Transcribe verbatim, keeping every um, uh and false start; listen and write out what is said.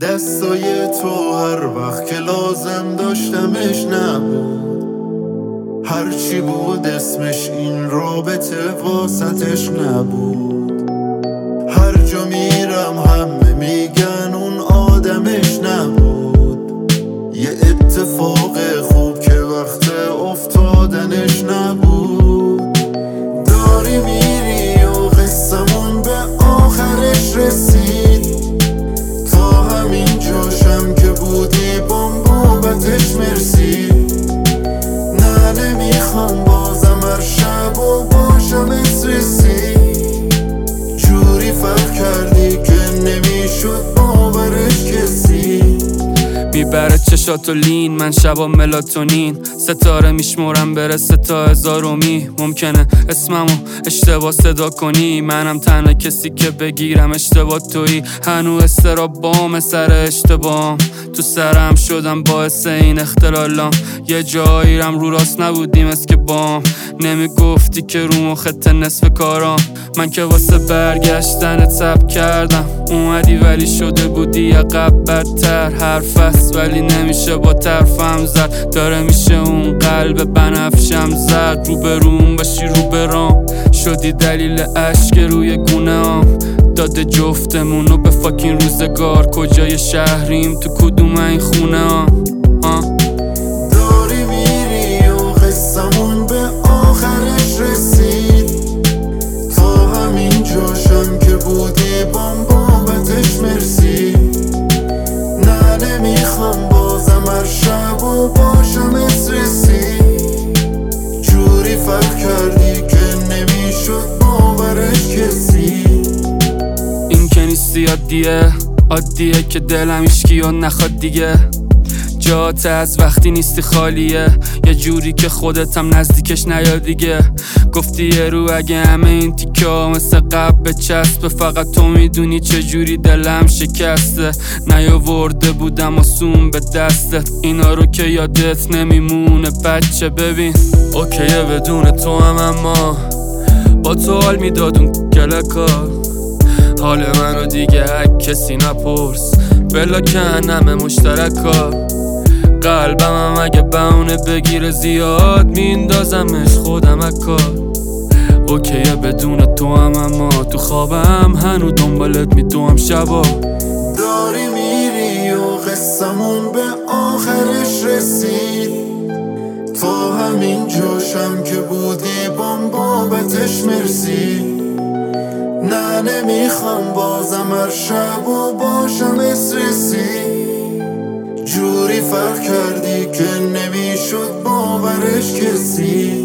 دستای تو هر وقت که لازم داشتمش نبود، هرچی بود اسمش این رابطه واسطش نبود. هر جا میرم همه میگن اون آدمش نبود، یه اتفاق خوب که وقت افتادنش نبود. داری میری و قصمون به آخرش رسید، تا همین جاشم که بودی بابتش مرسی. نه نمیخوام بازم هر شب و باشم اسرسی، جوری فرق کردی که نمیشد باورش کسی. میبره چشاتو لین، من شبا ملاتونین، ستاره میشمورم برسه تا هزارومی. ممکنه اسممو اشتباه صدا کنی، منم تنها کسی که بگیرم اشتباه تویی. هنو استراب بام سر اشتباهم، تو سرم شدم باعث این اختلالام. یه جاییرم رو راست نبودیم از که بام، نمیگفتی که رو مخت نصف کارام. من که واسه برگشتن تب کردم، اومدی ولی شده بودی عقب بدتر. حرف است ولی نمیشه با طرفم زد، داره میشه اون قلب بنفشم زد. رو به روم باشی رو برام، شدی دلیل عشق روی گونه هم. داده جفتمونو به فاکین روزگار، کجای شهریم تو کدوم این خونه ها. داری میری و قصمون به آخرش رسید، تا همین جاشم که بودی بام بابتش مرسی. نه نمیخوام بازم هر شب و باشم اسرسی، جوری فرق کردی که نمیشد باورش کسی. این که نیستی عادیه، عادیه که دلم ایشکی و نخواد دیگه. جات از وقتی نیستی خالیه، یه جوری که خودت هم نزدیکش نیا دیگه. گفتی یه رو اگه همه این تیکه ها مثل قبل بچسبه، فقط تو میدونی چه جوری دلم شکسته. نیاورده بودم آسون به دستت، اینا رو که یادت نمیمونه بچه. ببین اوکیه بدون تو هم، اما با تو حال میداد اون کلکا. حال منو دیگه هک کسی نپرس، بلا کنم مشترکا. قلبم هم اگه بهونه بگیره زیاد، میندازمش خودم اکار. اوکیه بدون تو هم، اما تو خوابم هنو دنبالت میدوام شبا. داری میری و قصمون به آخرش رسید، تا همین جاشم که بودی بام بابتش مرسی. نه نمیخوام بازم هر شب و باشم اسرسی، جوری فرق کردی که نمیشد باورش کسی.